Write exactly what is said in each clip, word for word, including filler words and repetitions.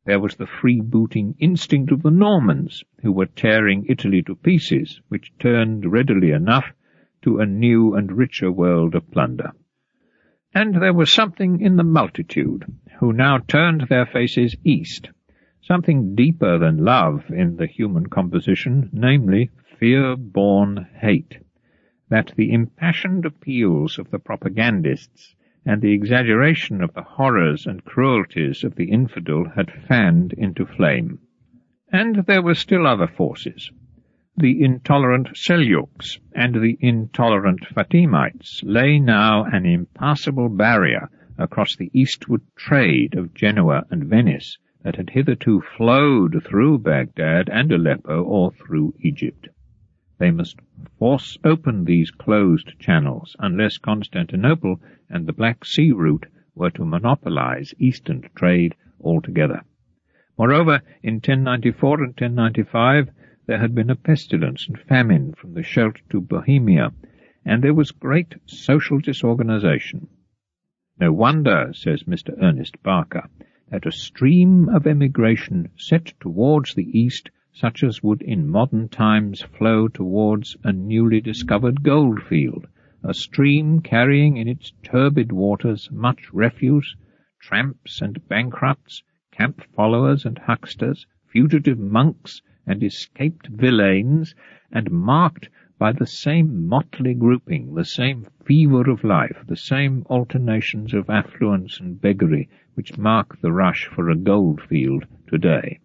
There was the freebooting instinct of the Normans, who were tearing Italy to pieces, which turned readily enough to a new and richer world of plunder. And there was something in the multitude, who now turned their faces east, something deeper than love in the human composition, namely fear-born hate, that the impassioned appeals of the propagandists and the exaggeration of the horrors and cruelties of the infidel had fanned into flame. And there were still other forces. The intolerant Seljuks and the intolerant Fatimites lay now an impassable barrier across the eastward trade of Genoa and Venice that had hitherto flowed through Baghdad and Aleppo or through Egypt. They must force open these closed channels unless Constantinople and the Black Sea route were to monopolize eastern trade altogether. Moreover, in ten ninety-four and ten ninety-five there had been a pestilence and famine from the Scheldt to Bohemia, and there was great social disorganization. No wonder, says Mister Ernest Barker, that a stream of emigration set towards the east, such as would in modern times flow towards a newly discovered gold field, a stream carrying in its turbid waters much refuse, tramps and bankrupts, camp followers and hucksters, fugitive monks and escaped villeins, and marked by the same motley grouping, the same fever of life, the same alternations of affluence and beggary which mark the rush for a gold field today.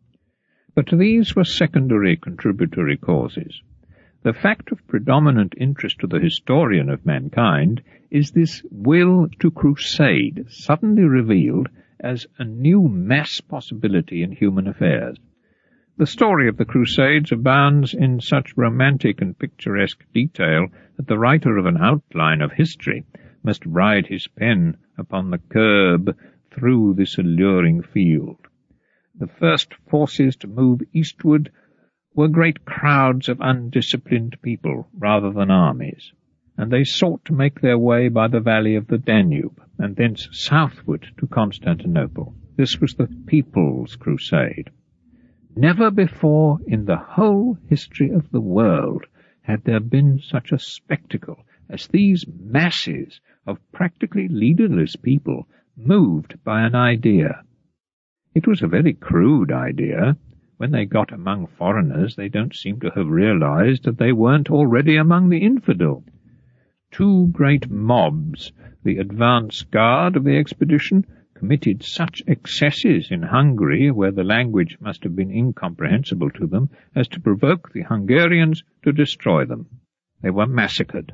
But these were secondary contributory causes. The fact of predominant interest to the historian of mankind is this will to crusade, suddenly revealed as a new mass possibility in human affairs. The story of the Crusades abounds in such romantic and picturesque detail that the writer of an outline of history must ride his pen upon the curb through this alluring field. The first forces to move eastward were great crowds of undisciplined people rather than armies, and they sought to make their way by the valley of the Danube, and thence southward to Constantinople. This was the People's Crusade. Never before in the whole history of the world had there been such a spectacle as these masses of practically leaderless people moved by an idea. It was a very crude idea. When they got among foreigners, they don't seem to have realized that they weren't already among the infidel. Two great mobs, the advance guard of the expedition, committed such excesses in Hungary, where the language must have been incomprehensible to them, as to provoke the Hungarians to destroy them. They were massacred.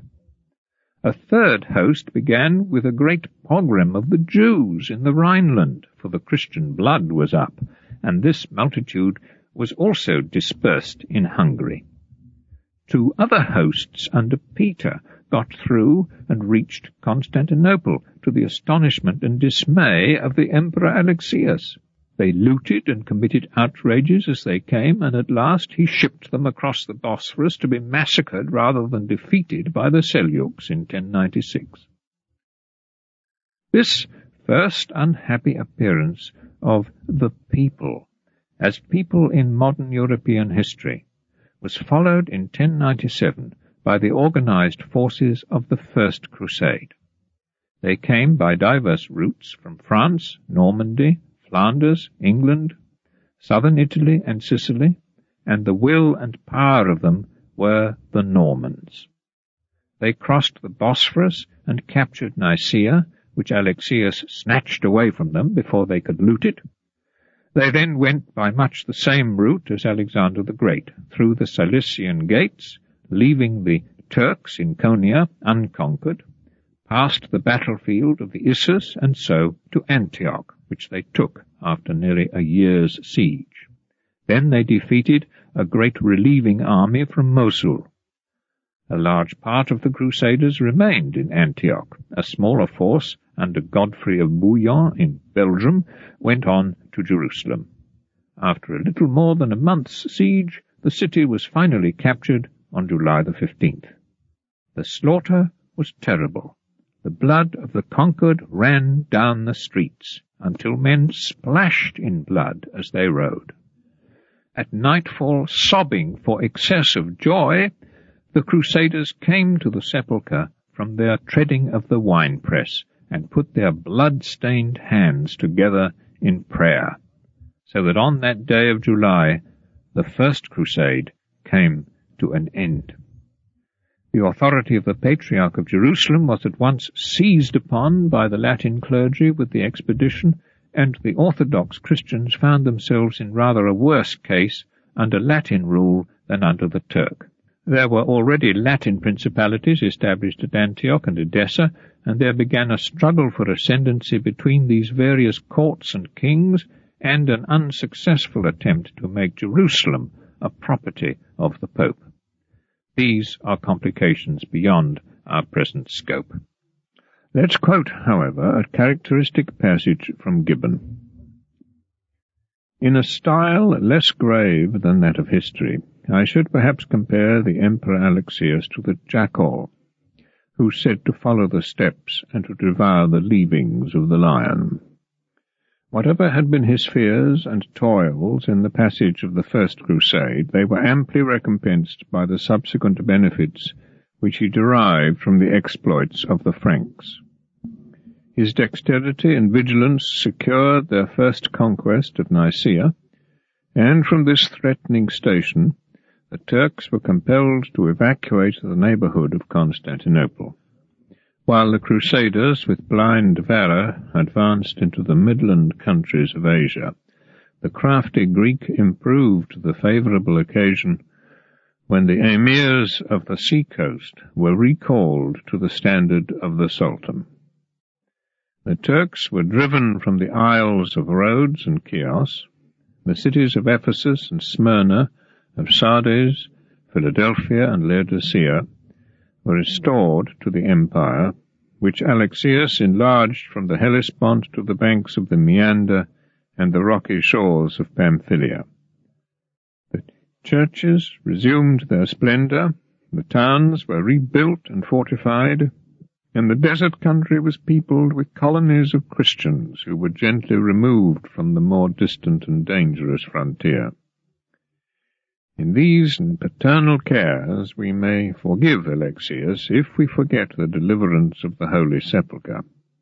A third host began with a great pogrom of the Jews in the Rhineland, for the Christian blood was up, and this multitude was also dispersed in Hungary. Two other hosts under Peter got through and reached Constantinople, to the astonishment and dismay of the Emperor Alexius. They looted and committed outrages as they came, and at last he shipped them across the Bosphorus to be massacred rather than defeated by the Seljuks in ten ninety-six. This first unhappy appearance of the people, as people in modern European history, was followed in ten ninety-seven by the organized forces of the First Crusade. They came by diverse routes from France, Normandy, Flanders, England, southern Italy and Sicily, and the will and power of them were the Normans. They crossed the Bosphorus and captured Nicaea, which Alexius snatched away from them before they could loot it. They then went by much the same route as Alexander the Great, through the Cilician gates, leaving the Turks in Konya unconquered, past the battlefield of the Issus, and so to Antioch, which they took after nearly a year's siege. Then they defeated a great relieving army from Mosul. A large part of the Crusaders remained in Antioch. A smaller force, under Godfrey of Bouillon in Belgium, went on to Jerusalem. After a little more than a month's siege, the city was finally captured on July the fifteenth. The slaughter was terrible. the blood of the conquered ran down the streets, until men splashed in blood as they rode. At nightfall, sobbing for excess of joy, the Crusaders came to the sepulchre from their treading of the winepress, and put their blood-stained hands together in prayer, so that on that day of July the First Crusade came to an end. The authority of the Patriarch of Jerusalem was at once seized upon by the Latin clergy with the expedition, and the Orthodox Christians found themselves in rather a worse case under Latin rule than under the Turk. There were already Latin principalities established at Antioch and Edessa, and there began a struggle for ascendancy between these various courts and kings, and an unsuccessful attempt to make Jerusalem a property of the Pope. These are complications beyond our present scope. Let's quote, however, a characteristic passage from Gibbon. In a style less grave than that of history, I should perhaps compare the Emperor Alexius to the jackal, who said to follow the steps and to devour the leavings of the lion. Whatever had been his fears and toils in the passage of the First Crusade, they were amply recompensed by the subsequent benefits which he derived from the exploits of the Franks. His dexterity and vigilance secured their first conquest of Nicaea, and from this threatening station the Turks were compelled to evacuate the neighbourhood of Constantinople. While the Crusaders, with blind valour, advanced into the midland countries of Asia, the crafty Greek improved the favourable occasion when the emirs of the sea-coast were recalled to the standard of the Sultan. The Turks were driven from the isles of Rhodes and Chios. The cities of Ephesus and Smyrna, of Sardes, Philadelphia, and Laodicea were restored to the empire, which Alexius enlarged from the Hellespont to the banks of the Meander and the rocky shores of Pamphylia. The churches resumed their splendour, the towns were rebuilt and fortified, and the desert country was peopled with colonies of Christians who were gently removed from the more distant and dangerous frontier. In these paternal cares we may forgive Alexius if we forget the deliverance of the Holy Sepulchre.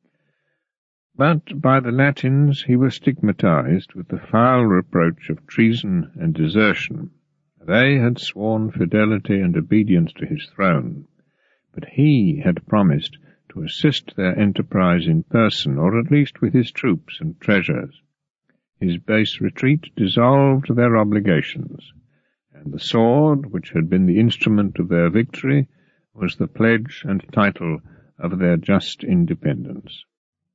But by the Latins he was stigmatized with the foul reproach of treason and desertion. They had sworn fidelity and obedience to his throne, but he had promised to assist their enterprise in person, or at least with his troops and treasures. His base retreat dissolved their obligations, and the sword, which had been the instrument of their victory, was the pledge and title of their just independence.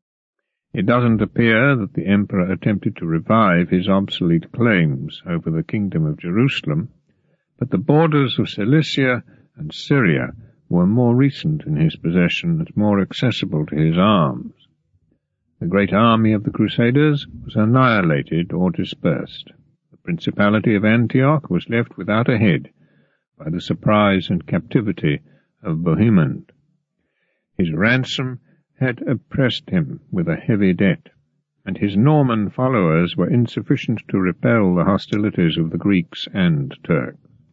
It doesn't appear that the emperor attempted to revive his obsolete claims over the kingdom of Jerusalem, but the borders of Cilicia and Syria were more recent in his possession and more accessible to his arms. The great army of the Crusaders was annihilated or dispersed. The principality of Antioch was left without a head by the surprise and captivity of Bohemond. His ransom had oppressed him with a heavy debt, and his Norman followers were insufficient to repel the hostilities of the Greeks and Turks.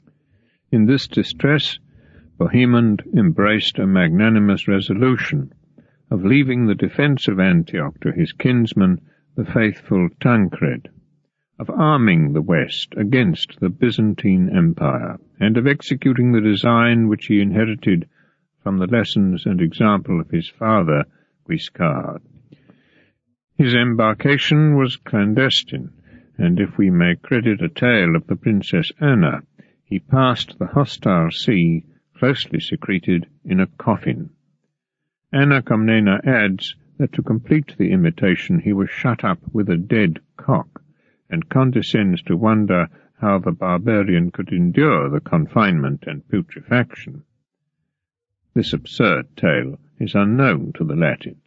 In this distress, Bohemond embraced a magnanimous resolution of leaving the defence of Antioch to his kinsman, the faithful Tancred, of arming the West against the Byzantine Empire, and of executing the design which he inherited from the lessons and example of his father, Guiscard. His embarkation was clandestine, and if we may credit a tale of the Princess Anna, he passed the hostile sea closely secreted in a coffin. Anna Comnena adds that to complete the imitation he was shut up with a dead cock, and condescends to wonder how the barbarian could endure the confinement and putrefaction. This absurd tale is unknown to the Latins,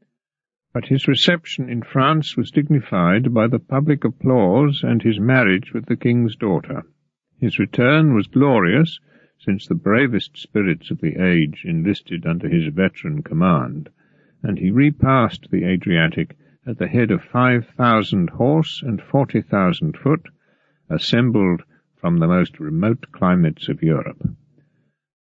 but his reception in France was dignified by the public applause and his marriage with the king's daughter. His return was glorious, since the bravest spirits of the age enlisted under his veteran command, and he repassed the Adriatic at the head of five thousand horse and forty thousand foot, assembled from the most remote climates of Europe.